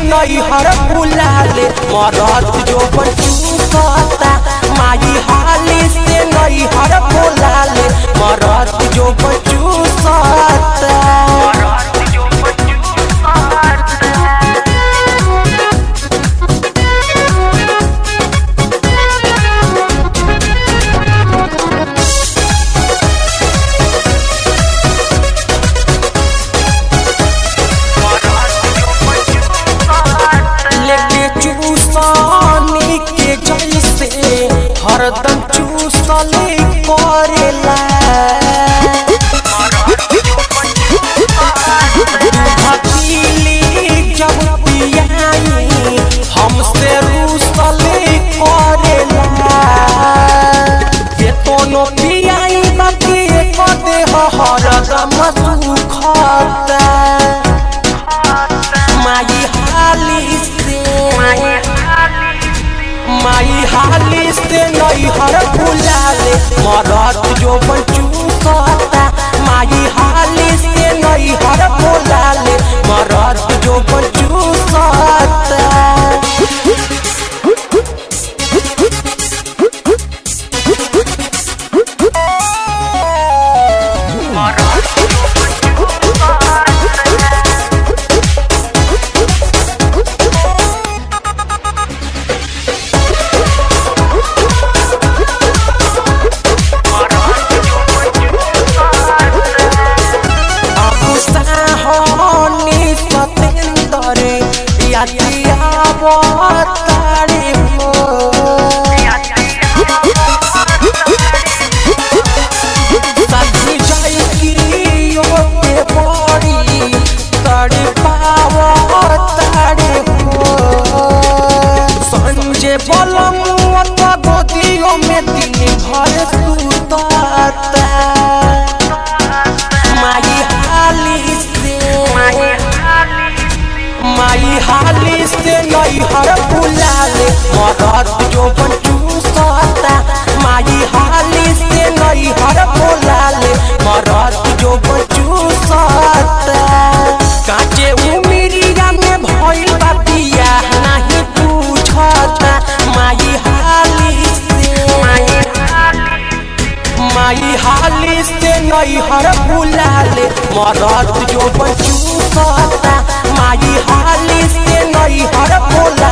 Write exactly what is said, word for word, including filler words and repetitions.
नैहर बुलाले मरद जो बचूसता माई हाली से नैहर बुलाले मरद जो बचूसता हरदम चूसले करेला हकीली जब पियाई हमसे रूसले करेला ये दोनों पियाई बाकी कदे हरदम सुखता माई हाली से माई हाली से नैहर बुलाले मरद जो बचूसता माई हाली से नैहर बुलाले मरद जो बचूसता गोदियों में दिन भर सुतता माई हाली से माई हाली से नैहर बुलाले मरद जो बचूसता माई हाली से नैहर बुलाले मरद जो बचूसता काचे उमिरिया में भइल बा बियाह नहीं पूछता माई माई हाली से नैहर बुलाले मरद जो बचूसता माई हाली से नैहर बुलाले